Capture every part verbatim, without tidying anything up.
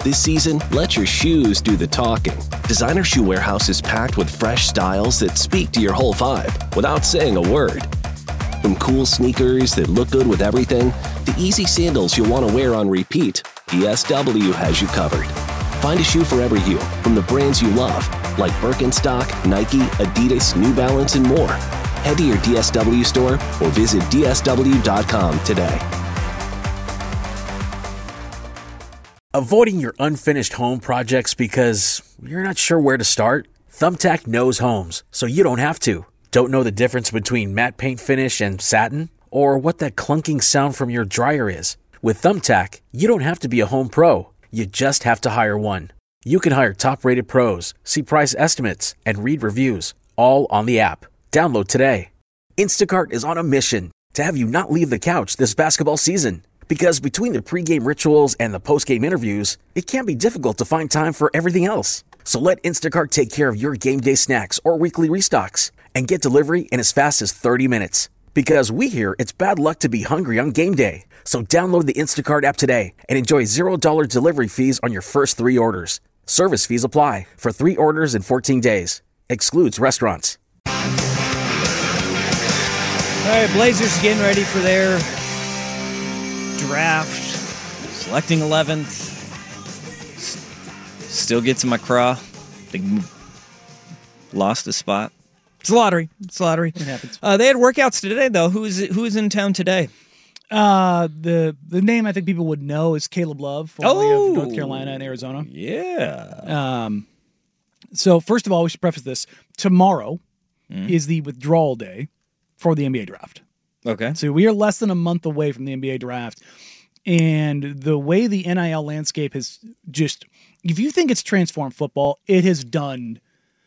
This season, let your shoes do the talking. Designer Shoe Warehouse is packed with fresh styles that speak to your whole vibe without saying a word. From cool sneakers that look good with everything, to easy sandals you'll want to wear on repeat, D S W has you covered. Find a shoe for every you from the brands you love, like Birkenstock, Nike, Adidas, New Balance, and more. Head to your D S W store or visit D S W dot com today. Avoiding your unfinished home projects because you're not sure where to start? Thumbtack knows homes, so you don't have to. Don't know the difference between matte paint finish and satin? Or what that clunking sound from your dryer is? With Thumbtack, you don't have to be a home pro. You just have to hire one. You can hire top-rated pros, see price estimates, and read reviews, all on the app. Download today. Instacart is on a mission to have you not leave the couch this basketball season. Because between the pregame rituals and the postgame interviews, it can be difficult to find time for everything else. So let Instacart take care of your game day snacks or weekly restocks and get delivery in as fast as thirty minutes. Because we hear it's bad luck to be hungry on game day. So download the Instacart app today and enjoy zero dollars delivery fees on your first three orders. Service fees apply for three orders in fourteen days. Excludes restaurants. All right, Blazers getting ready for their draft, selecting eleventh. Still gets in my craw. They lost a spot. It's a lottery. It's a lottery. It happens. Uh, they had workouts today, though. Who is who is in town today? Uh, the the name I think people would know is Caleb Love, formerly Oh. of North Carolina and Arizona. Yeah. Um, so first of all, we should preface this. Tomorrow Mm. is the withdrawal day for the N B A draft. Okay. So we are less than a month away from the N B A draft. And the way the N I L landscape has just, if you think it's transformed football, it has done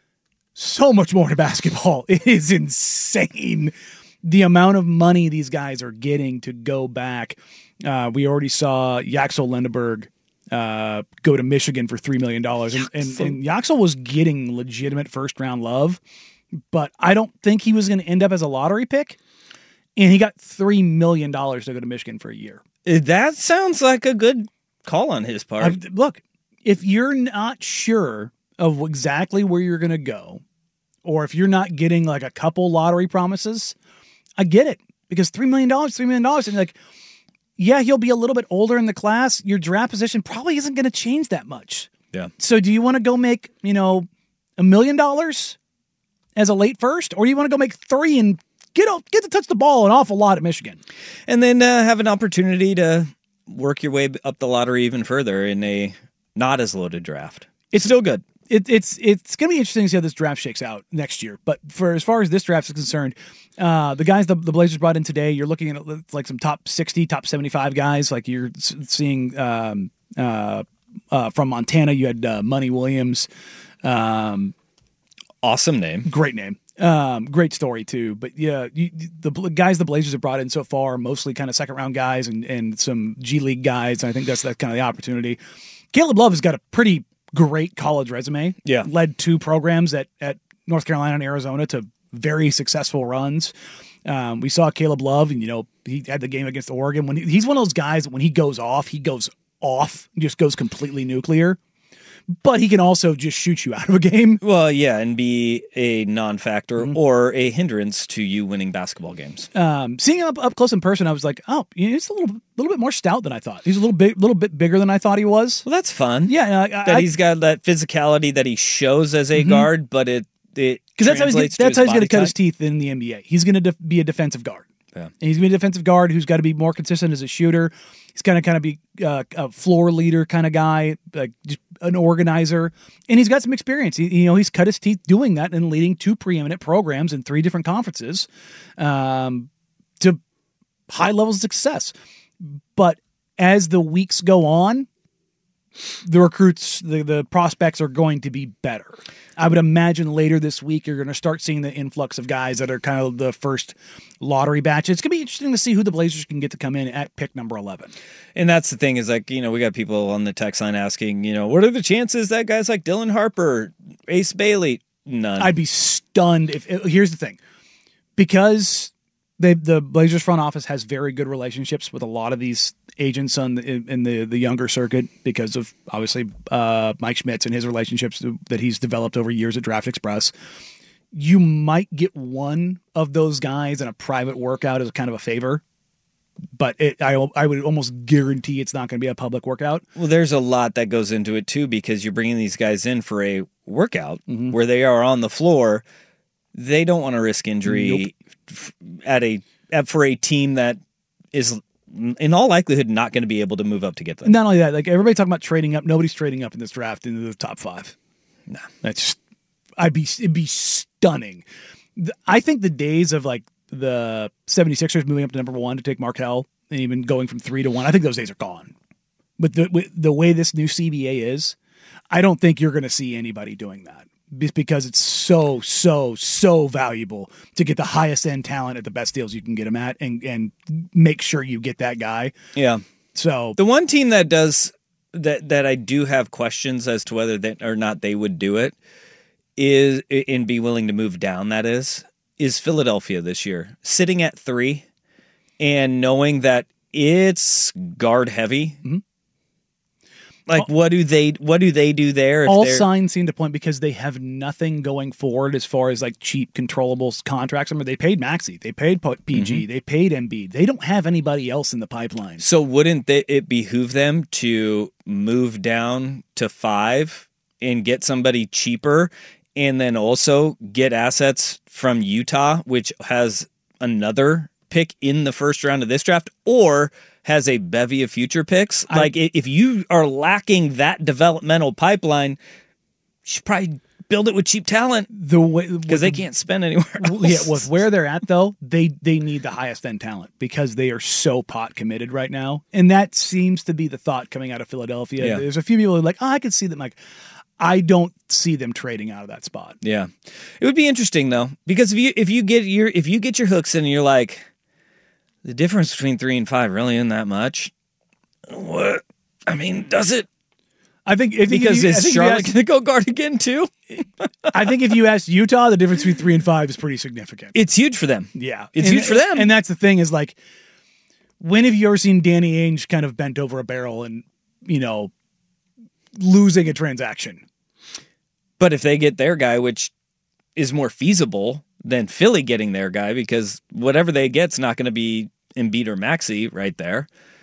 so much more to basketball. It is insane the amount of money these guys are getting to go back. Uh, we already saw Yaxel Lindeberg uh, go to Michigan for three million dollars. And, and, and Yaxel was getting legitimate first-round love, but I don't think he was going to end up as a lottery pick. And he got three million dollars to go to Michigan for a year. That sounds like a good call on his part. I've, look, if you're not sure of exactly where you're going to go, or if you're not getting like a couple lottery promises, I get it. Because three million dollars, three million dollars, and like, yeah, he'll be a little bit older in the class. Your draft position probably isn't going to change that much. Yeah. So do you want to go make, you know, a million dollars as a late first, or do you want to go make three and Get up, get to touch the ball an awful lot at Michigan. And then uh, have an opportunity to work your way up the lottery even further in a not as loaded draft. It's still good. It, it's it's going to be interesting to see how this draft shakes out next year. But for as far as this draft is concerned, uh, the guys the, the Blazers brought in today, you're looking at like some top sixty, top seventy-five guys. Like you're seeing um, uh, uh, from Montana, you had uh, Money Williams. Um, awesome name. Great name. Um, great story too, but yeah, you, the guys the Blazers have brought in so far, mostly kind of second round guys and, and some G League guys. And I think that's that's kind of the opportunity. Caleb Love has got a pretty great college resume. Yeah, led two programs at at North Carolina and Arizona to very successful runs. Um, we saw Caleb Love, and you know he had the game against Oregon. When he, he's one of those guys that when he goes off, he goes off, just goes completely nuclear. But he can also just shoot you out of a game. Well, yeah, and be a non-factor mm-hmm. or a hindrance to you winning basketball games. Um, seeing him up, up close in person, I was like, oh, he's a little little bit more stout than I thought. He's a little bit little bit bigger than I thought he was. Well, that's fun. Yeah, uh, that I, he's got that physicality that he shows as a mm-hmm. guard, but it it because that's how he's gonna, that's how he's going to cut type. his teeth in the N B A. He's going to def- be a defensive guard. Yeah. And he's going to be a defensive guard who's got to be more consistent as a shooter. He's going to kind of be uh, a floor leader kind of guy, like just an organizer, and he's got some experience. He, you know, he's cut his teeth doing that and leading two preeminent programs in three different conferences um, to high levels of success. But as the weeks go on, the recruits, the, the prospects are going to be better. I would imagine later this week you're going to start seeing the influx of guys that are kind of the first lottery batch. It's going to be interesting to see who the Blazers can get to come in at pick number eleven. And that's the thing is like, you know, we got people on the text line asking, you know, what are the chances that guys like Dylan Harper, Ace Bailey, none. I'd be stunned if, here's the thing, because They, the Blazers front office has very good relationships with a lot of these agents on the, in, in the, the younger circuit because of obviously uh, Mike Schmitz and his relationships that he's developed over years at Draft Express. You might get one of those guys in a private workout as kind of a favor, but it, I, I would almost guarantee it's not going to be a public workout. Well, there's a lot that goes into it too, because you're bringing these guys in for a workout mm-hmm. where they are on the floor. They don't want to risk injury nope. at a at, for a team that is in all likelihood not going to be able to move up to get them. Not only that, like everybody talking about trading up, nobody's trading up in this draft into the top five. No, that's just, I'd be it'd be stunning. I think the days of like the 76ers moving up to number one to take Markelle and even going from three to one, I think those days are gone. But the with the way this new C B A is, I don't think you're going to see anybody doing that. Just because it's so, so, so valuable to get the highest end talent at the best deals you can get them at and, and make sure you get that guy. Yeah. So the one team that does that, that I do have questions as to whether that or not they would do it is and be willing to move down. That is, is Philadelphia this year sitting at three and knowing that it's guard heavy. Mm-hmm. Like, what do they what do they do there? If all signs seem to point because they have nothing going forward as far as like cheap, controllable contracts. I mean, they paid Maxey, they paid P G, mm-hmm. they paid Embiid. They don't have anybody else in the pipeline. So wouldn't they, it behoove them to move down to five and get somebody cheaper and then also get assets from Utah, which has another pick in the first round of this draft, or has a bevy of future picks? I, like, if you are lacking that developmental pipeline, you should probably build it with cheap talent. The way because they can't spend anywhere else. Yeah, with where they're at though, they they need the highest end talent because they are so pot committed right now, and that seems to be the thought coming out of Philadelphia. Yeah. There's a few people who are like, oh, I could see them. Like, I don't see them trading out of that spot. Yeah, it would be interesting though, because if you if you get your if you get your hooks in and you're like, the difference between three and five really isn't that much. What? I mean, does it? I think if because you, is think Charlotte going to go guard again too? I think if you ask Utah, the difference between three and five is pretty significant. It's huge for them. Yeah, it's and, huge for them. And that's the thing is like, when have you ever seen Danny Ainge kind of bent over a barrel and you know losing a transaction? But if they get their guy, which is more feasible than Philly getting their guy, because whatever they get's not going to be Embiid or Maxey right there.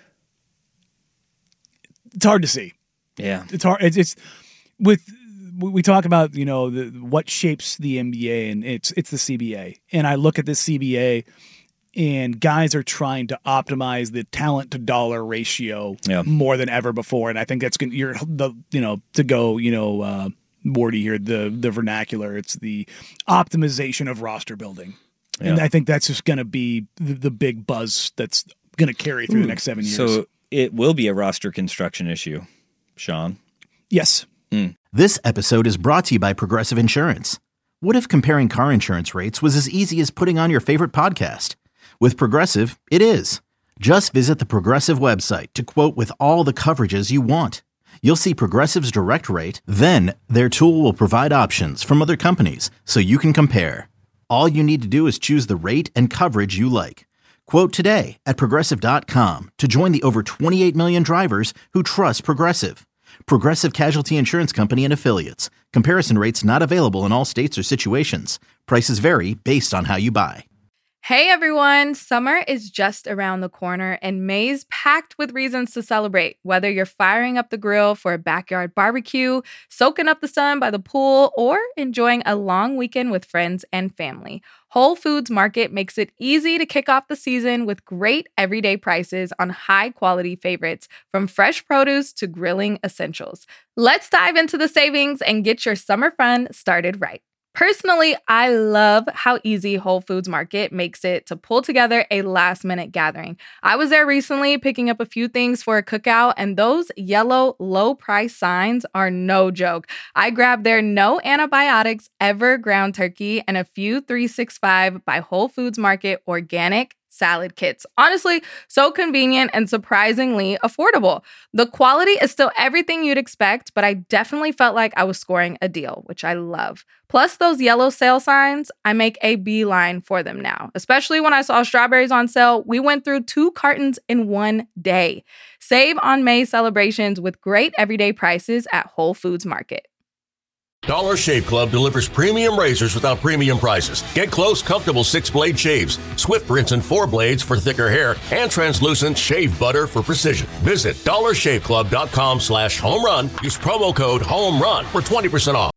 It's hard to see. Yeah, it's hard. It's, it's with we talk about you know the, what shapes the N B A, and it's it's the C B A. And I look at this C B A, and guys are trying to optimize the talent to dollar ratio yeah. more than ever before. And I think that's going to you're the you know to go you know. Uh, Morty here, the the vernacular. It's the optimization of roster building. Yeah. And I think that's just going to be the, the big buzz that's going to carry through Ooh. the next seven years. So it will be a roster construction issue, Sean. Yes. Mm. This episode is brought to you by Progressive Insurance. What if comparing car insurance rates was as easy as putting on your favorite podcast? With Progressive, it is. Just visit the Progressive website to quote with all the coverages you want. You'll see Progressive's direct rate, then their tool will provide options from other companies so you can compare. All you need to do is choose the rate and coverage you like. Quote today at Progressive dot com to join the over twenty-eight million drivers who trust Progressive. Progressive Casualty Insurance Company and Affiliates. Comparison rates not available in all states or situations. Prices vary based on how you buy. Hey everyone, summer is just around the corner and May's packed with reasons to celebrate. Whether you're firing up the grill for a backyard barbecue, soaking up the sun by the pool, or enjoying a long weekend with friends and family, Whole Foods Market makes it easy to kick off the season with great everyday prices on high-quality favorites, from fresh produce to grilling essentials. Let's dive into the savings and get your summer fun started right. Personally, I love how easy Whole Foods Market makes it to pull together a last-minute gathering. I was there recently picking up a few things for a cookout, and those yellow low-price signs are no joke. I grabbed their no antibiotics ever ground turkey and a few three sixty-five by Whole Foods Market organic salad kits. Honestly, so convenient and surprisingly affordable. The quality is still everything you'd expect, but I definitely felt like I was scoring a deal, which I love. Plus those yellow sale signs, I make a beeline for them now. Especially when I saw strawberries on sale, we went through two cartons in one day. Save on May celebrations with great everyday prices at Whole Foods Market. Dollar Shave Club delivers premium razors without premium prices. Get close, comfortable six-blade shaves, swift rinse and four blades for thicker hair, and translucent shave butter for precision. Visit dollarshaveclub.com slash home run. Use promo code HOME RUN for twenty percent off.